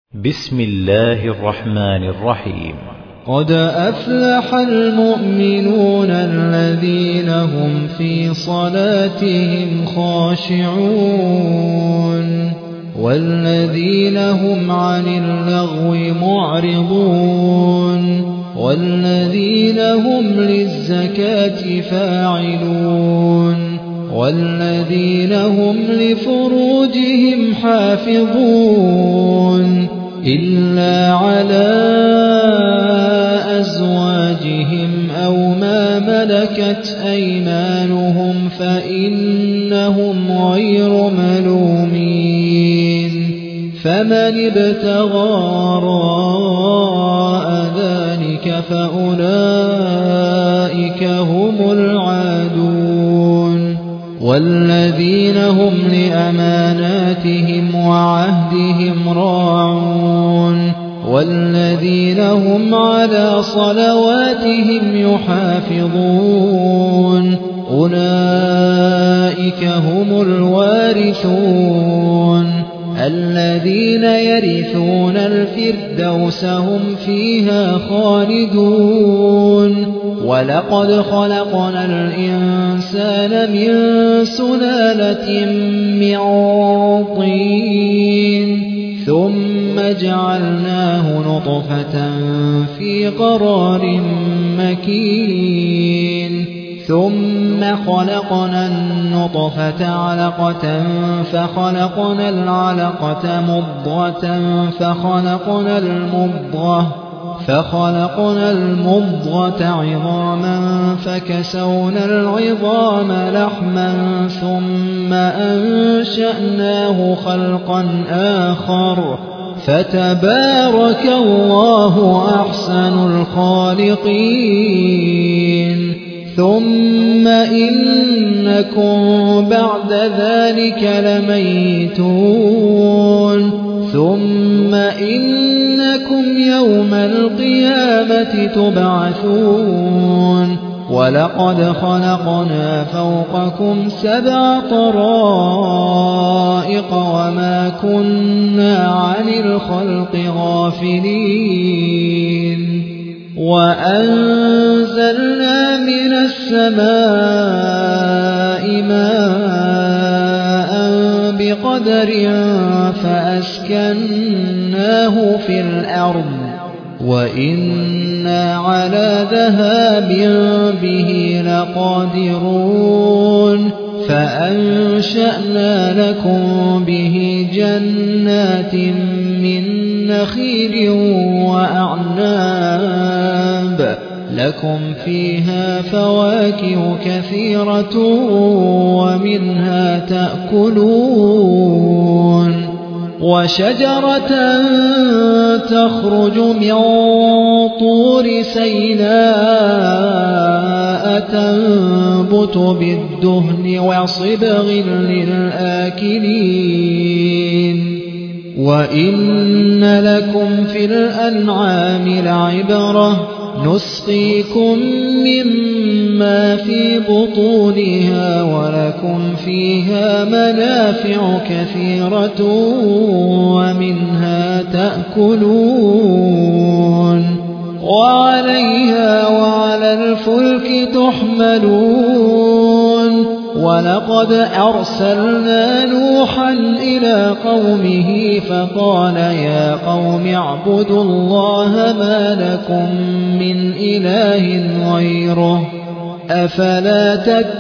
بسم الله الرحمن الرحيم. قد أفلح المؤمنون الذين هم في صلاتهم خاشعون والذين هم عن اللغو معرضون والذين هم للزكاة فاعلون والذين هم لفروجهم حافظون إلا على أزواجهم أو ما ملكت أيمانهم فإنهم غير ملومين فمن ابتغى وراء ذلك فأولئك هم العادون والذين هم لأماناتهم وعهدهم راعون والذين هم على صلواتهم يحافظون أولئك هم الوارثون الذين يرثون الفردوس هم فيها خالدون ولقد خلقنا الإنسان من سلالة من طين ثم جعلناه نطفة في قرار مكين ثم خلقنا النطفة علقة فخلقنا العلقة مضغة فخلقنا المضغة عظاما فكسونا العظام لحما ثم أنشأناه خلقا آخر فتبارك الله أحسن الخالقين ثم إنكم بعد ذلك لميتون ثم إنكم يوم القيامة تبعثون ولقد خلقنا فوقكم 7 طرائق وما كنا عن الخلق غافلين وأنزلنا من السماء ماء بقدر فأسكناه في الأرض وإنا على ذهاب به لقادرون فأنشأنا لكم به جنات من نخيل وأعناب لكم فيها فواكه كثيرة ومنها تأكلون وشجرة تخرج من طور سيناء تنبت بالدهن وصبغ للآكلين وإن لكم في الأنعام لعبرة نسقيكم مما في بطونها ولكم فيها منافع كثيرة ومنها تأكلون وعليها وعلى الفلك تحملون ولقد أرسلنا نوحا إلى قومه فقال يا قوم اعبدوا الله ما لكم من إله غيره أفلا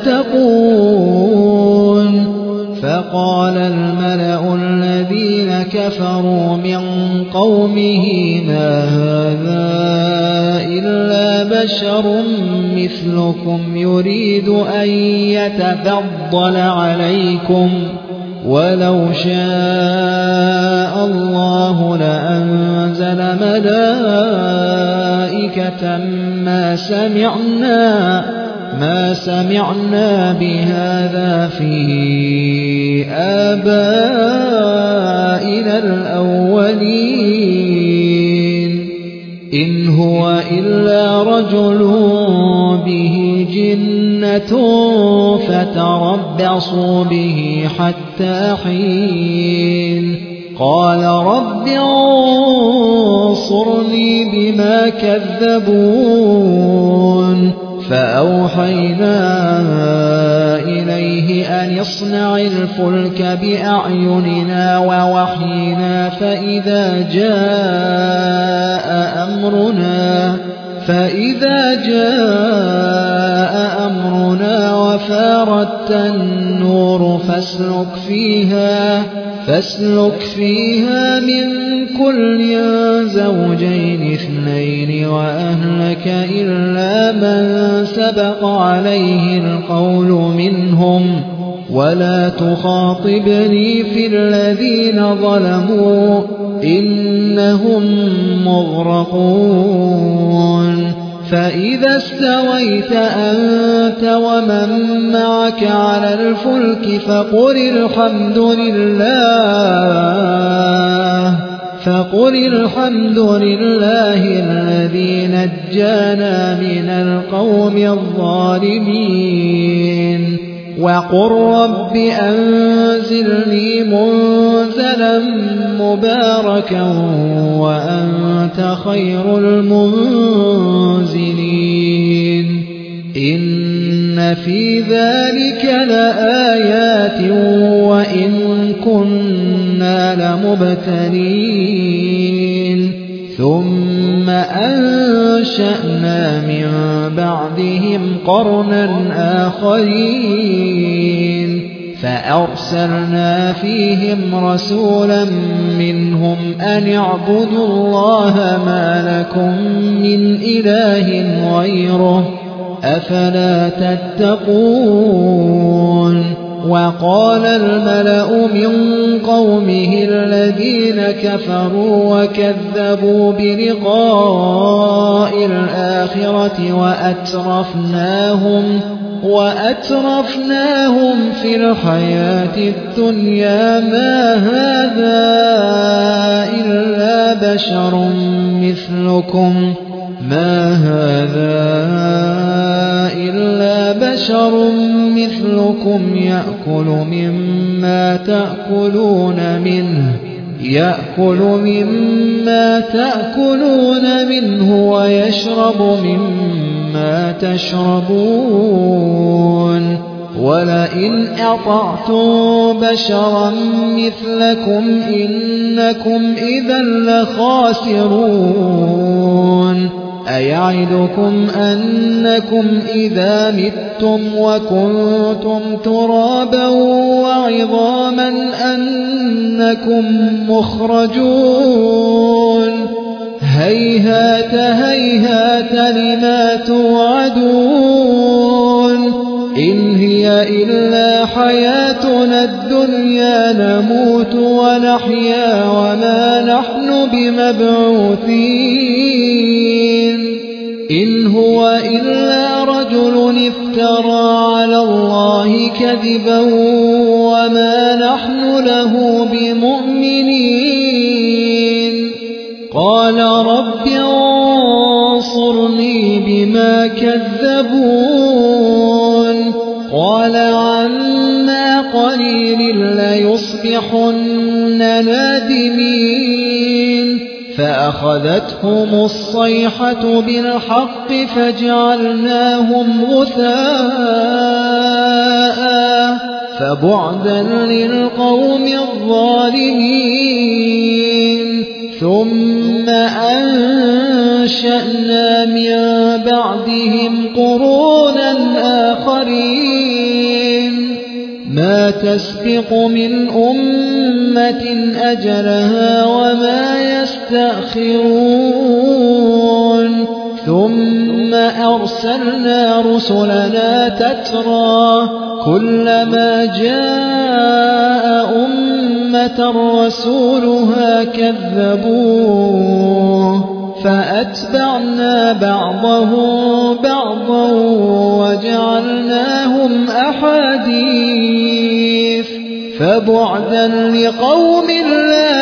تتقون فقال الملأ الذين كفروا من قومه ما هذا إلا بشر مثلكم يريد أن يتفضل عليكم ولو شاء الله لأنزل ملائكة ما سمعنا بهذا في آبائنا الأولين إن هو إلا رجل به جنة فتربصوا به حتى حين قال رب انظرني انصرني بما كذبون فأوحينا إليه أن اصنع الفلك بأعيننا ووحينا فإذا جاء أمرنا وفارت النور فاسلك فيها من كل زوجين اثنين وأهلك إلا من سبق عليه القول منهم ولا تخاطبني في الذين ظلموا إنهم مغرقون فإذا استويت أنت ومن معك على الفلك فقل الحمد لله الذي نجانا من القوم الظالمين وقل رب أنزلني منزلا مباركا وأنت خير المنزلين إن في ذلك لآيات وإن كنا لمبتلين ثم أنشأنا من بعدهم قرنا آخرين فأرسلنا فيهم رسولا منهم أن اعبدوا الله ما لكم من إله غيره أفلا تتقون وقال الملأ من قومه الذين كفروا وكذبوا بلقاء الآخرة وأترفناهم في الحياة الدنيا ما هذا إلا بشر مثلكم يأكل مما تأكلون منه ويشرب مما تشربون ولئن أطعتم بشرا مثلكم إنكم إذا لخاسرون أيعدكم أنكم إذا متم وكنتم ترابا وعظاما أنكم مخرجون هيهات لما توعدون إن هي إلا حياتنا الدنيا نموت ونحيا وما نحن بمبعوثين إن هو إلا رجل افترى على الله كذبا وما نحن له بمؤمنين قال رب انصرني بما كذبون قال عما قليل ليصبحن نادمين فأخذتهم الصيحة بالحق فجعلناهم غثاء فبعدا للقوم الظالمين ثم أنشأنا من بعدهم قرونا آخرين ما تسبق من أمة أجلها وما يستأخرون ثم أرسلنا رسلنا تترى كلما جاء أمة رسولها كذبوه فأتبعنا بعضهم بعضا وجعلناهم أحاديث فبعدا لقوم لا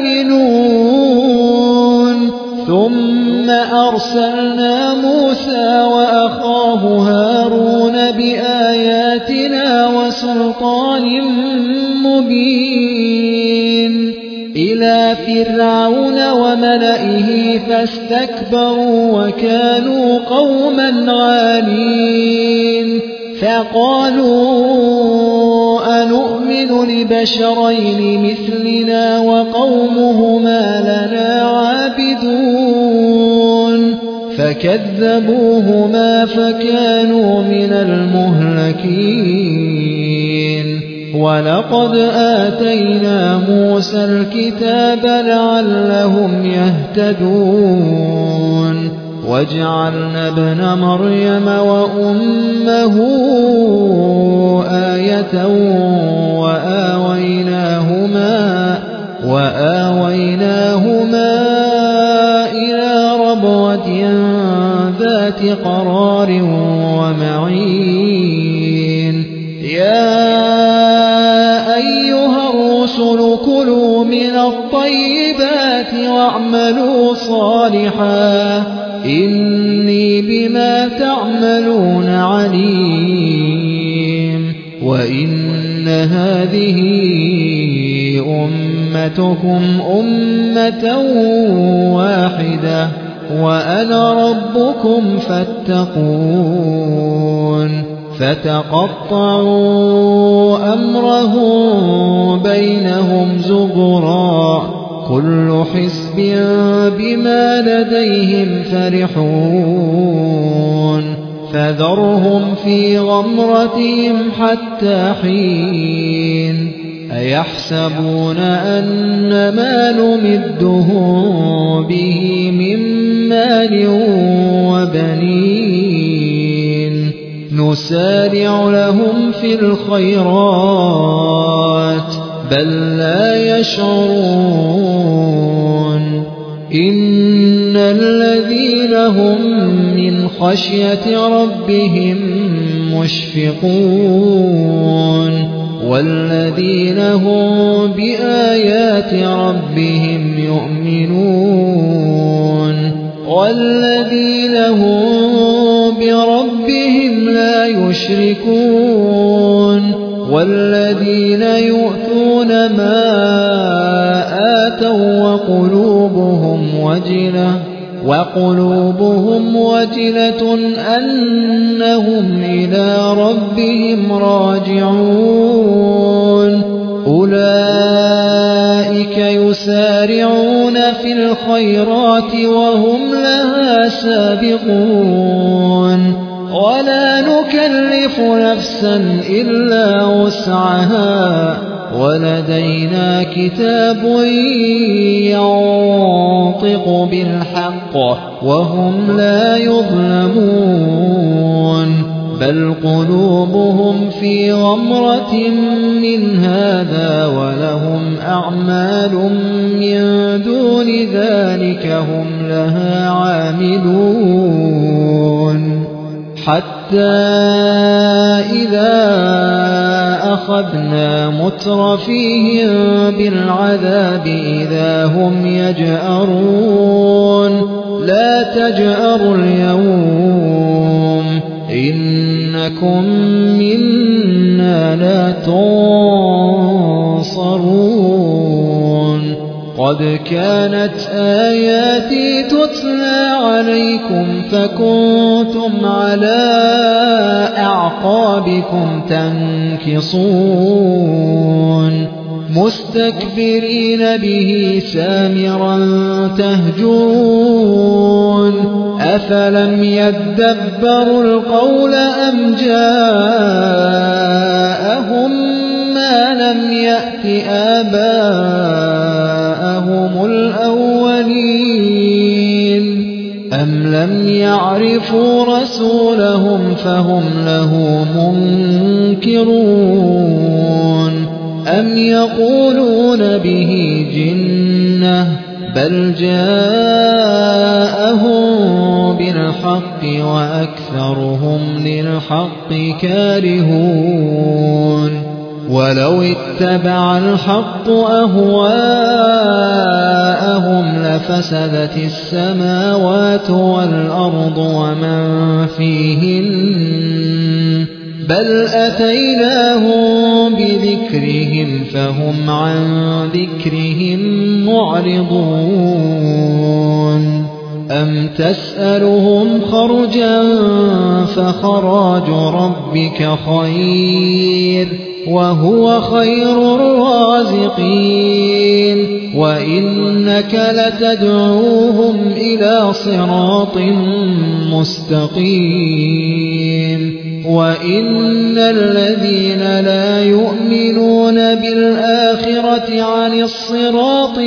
يؤمنون ثم أرسلنا موسى وأخاه هارون بآياتنا وسلطان مبين إلى إلى فرعون وملئه فاستكبروا وكانوا قوما عالين فقالوا أنؤمن لبشرين مثلنا وقومهما لنا عابدون فكذبوهما فكانوا من المهلكين ولقد آتينا موسى الكتاب لعلهم يهتدون وجعلنا ابن مريم وأمه آية وآويناهما إلى ربوة ذات قرار ومعين يا أيها الرسل كلوا من الطيبات واعملوا صالحا إني بما تعملون عليم وإن هذه أمتكم أمة واحدة وأنا ربكم فاتقون فتقطعوا أمرهم بينهم زبرا كل حزب بما لديهم فرحون فذرهم في غمرتهم حتى حين أيحسبون أن ما نمدهم به من مال وبنين نسارع لهم في الخيرات بل لا يشعرون إن الذين هم من خشية ربهم مشفقون والذين هم بآيات ربهم يؤمنون والذين هم بربهم لا يشركون والذين يؤتون ما آتوا وقلوبهم وجلة أنهم إلى ربهم راجعون أولئك يسارعون في الخيرات وهم لها سابقون ولا نكلف نفسا إلا وسعها ولدينا كتاب ينطق بالحق وهم لا يظلمون بل قلوبهم في غمرة من هذا ولهم أعمال من دون ذلك هم لها عاملون حتى إذا أخذنا مترفيهم بالعذاب إذا هم يجأرون لا تجأروا اليوم إنكم منا لا تنصرون قد كانت آياتي تتلى عليكم فكنتم على أعقابكم تنكصون مستكبرين به سامرا تهجرون أفلم يدبروا القول أم جاءهم ما لم يأت آباءهم الأولين أم لم يعرفوا رسولهم فهم له منكرون أم يقولون به جنة بل جاءهم بالحق وأكثرهم للحق كارهون ولو اتبع الحق أهواءهم لفسدت السماوات والأرض ومن فيهن بل أتيناهم بذكرهم فهم عن ذكرهم معرضون أم تسألهم خرجا فخراج ربك خير وهو خير الرازقين وإنك لتدعوهم إلى صراط مستقيم وإن الذين لا يؤمنون بالآخرة عن الصراط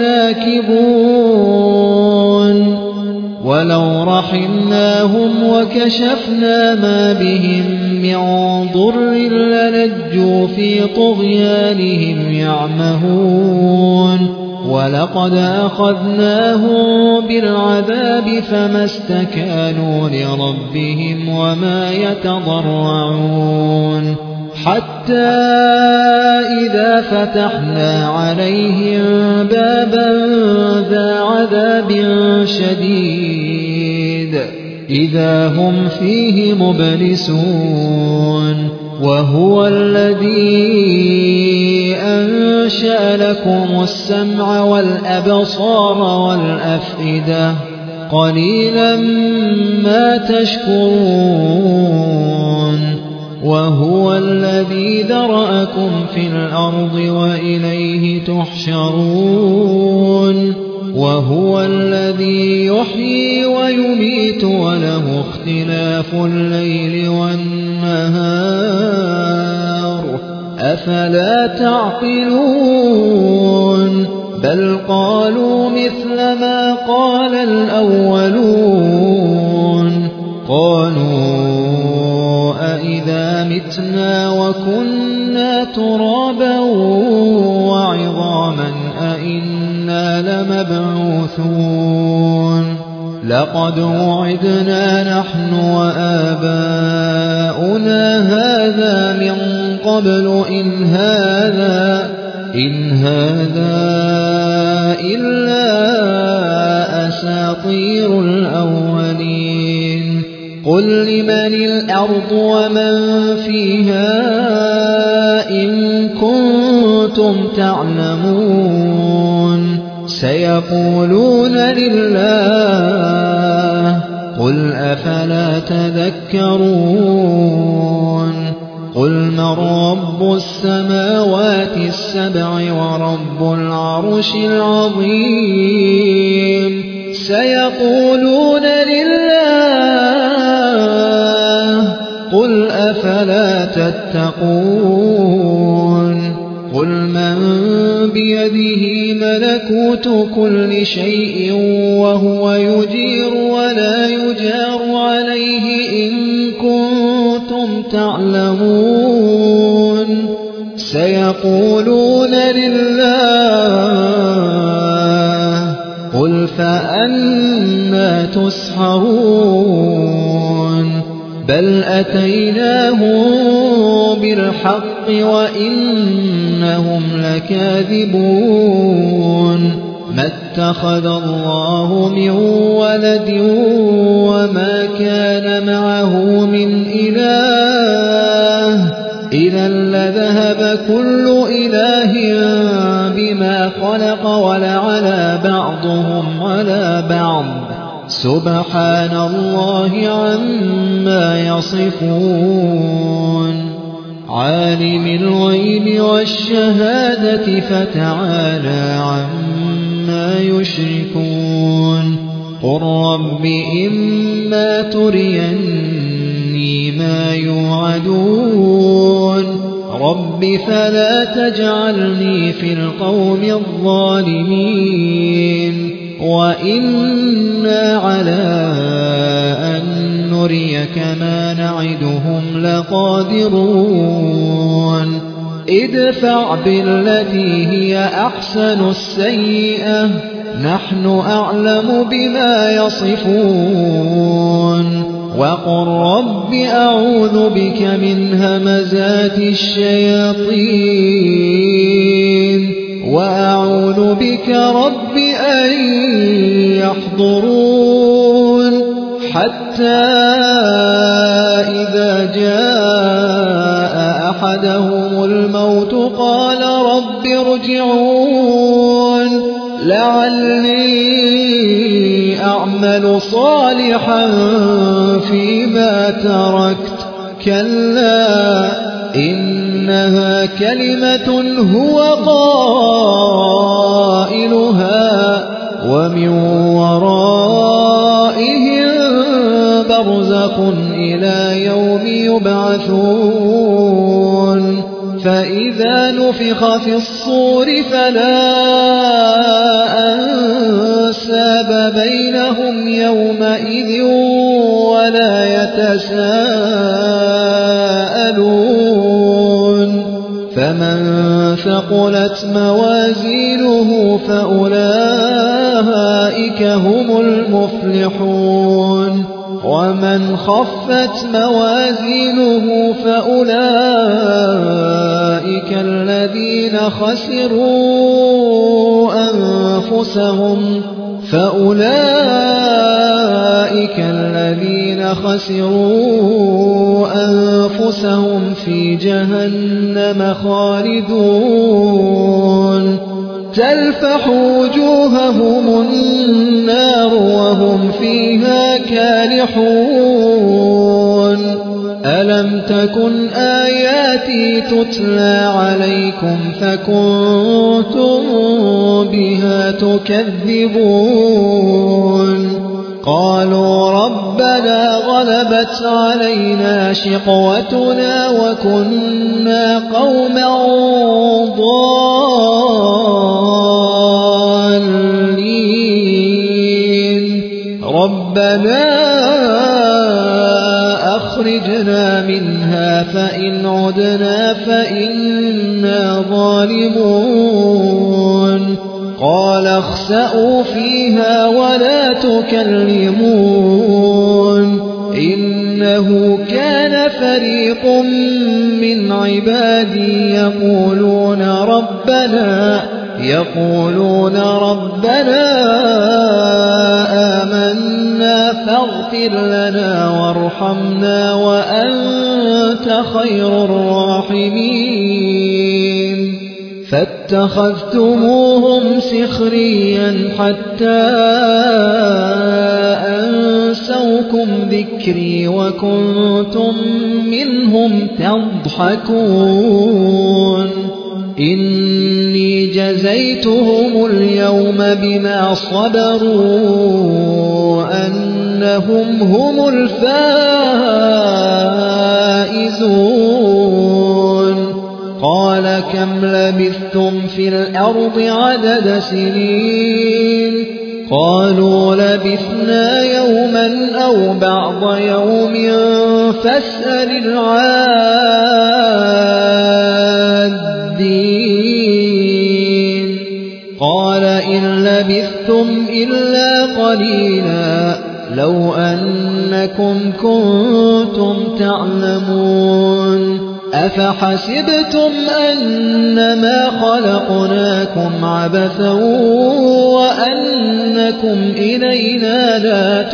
لناكبون ولو رحمناهم وكشفنا ما بهم من ضر لنجوا في طغيانهم يعمهون ولقد أخذناهم بالعذاب فما استكانوا لربهم وما يتضرعون حتى إذا فتحنا عليهم بابا ذا عذاب شديد إذا هم فيه مبلسون وهو الذي أنشأ لكم السمع والأبصار والأفئدة قليلا ما تشكرون وهو الذي ذرأكم في الأرض وإليه تحشرون وهو الذي يحيي ويميت وله اختلاف الليل والنهار أفلا تعقلون بل قالوا مثل ما قال الأولون قالوا أإذا متنا وكنا ترابا وعظاما أإنا لمبعوثون لقد وعدنا نحن وآباؤنا هذا من قبل إن هذا إلا أساطير الأولين قل لمن الأرض ومن فيها إن كنتم تعلمون سيقولون لله قل أفلا تذكرون قل من رب السماوات السبع ورب العرش العظيم سيقولون لله قل أفلا تتقون قل من بيده ملكوت كل شيء وهو يجير ولا يجار عليه إن كنتم تعلمون سيقولون لله قل فأنى تسحرون بل أتيناهم بالحق وإنهم لكاذبون ما اتخذ الله من ولد وما كان معه من إله إذا لذهب كل إله بما خلق ولعلى بعضهم على بعض سبحان الله عما يصفون عالم الغيب والشهادة فتعالى عما يشركون قل رب إما تريني ما يوعدون رب فلا تجعلني في القوم الظالمين وإنا على أن نريك ما نعدهم لقادرون ادفع بالتي هي أحسن السيئة نحن أعلم بما يصفون وقل رب أعوذ بك من همزات الشياطين وأعوذ بك رب أن يحضرون حتى إذا جاء أحدهم الموت قال رب ارجعون لعلي أعمل صالحا فيما تركت كلا إنها كلمة هو قائلها ومن ورائهم برزخ إلى يوم يبعثون فإذا نفخ في الصور فلا أنساب بينهم يومئذ ولا يتساءلون فمن ثقلت موازينه فأولئك هم المفلحون ومن خفت موازينه فأولئك الذين خسروا أنفسهم في جهنم خالدون تلفح وجوههم النار وهم فيها كالحون ألم تكن آياتي تتلى عليكم فكنتم بها تكذبون قالوا ربنا غلبت علينا شقوتنا وكنا قوما ضالين ربنا أخرجنا منها فإن عدنا فإنا ظالمون قال اخسأوا فيها ولا تكلمون إنه كان فريق من عبادي يقولون ربنا آمنا فاغفر لنا وارحمنا وأنت خير الراحمين فاتخذتموهم سخريا حتى أنسوكم ذكري وكنتم منهم تضحكون إني جزيتهم اليوم بما صبروا أنهم هم الفائزون قال كم لبثتم في الأرض عدد سنين قالوا لبثنا يوما أو بعض يوم فاسأل العادين قال إن لبثتم إلا قليلا لو أنكم كنتم تعلمون أفحسبتم أنما خلقناكم عبثا وأنكم إلينا لا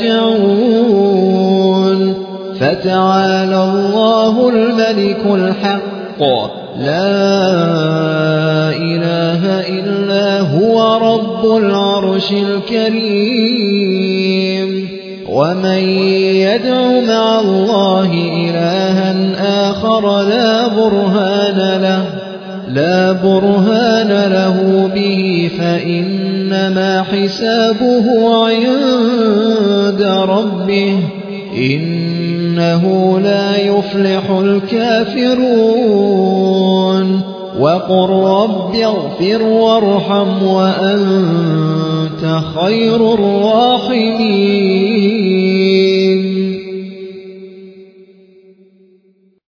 ترجعون فتعالى الله الملك الحق لا إله إلا هو رب العرش الكريم ومن يدع مع الله إلها آخر لا برهان له به فإنما حسابه عند ربه إنه لا يفلح الكافرون وقل رب اغفر وارحم وأنت خير الراحمين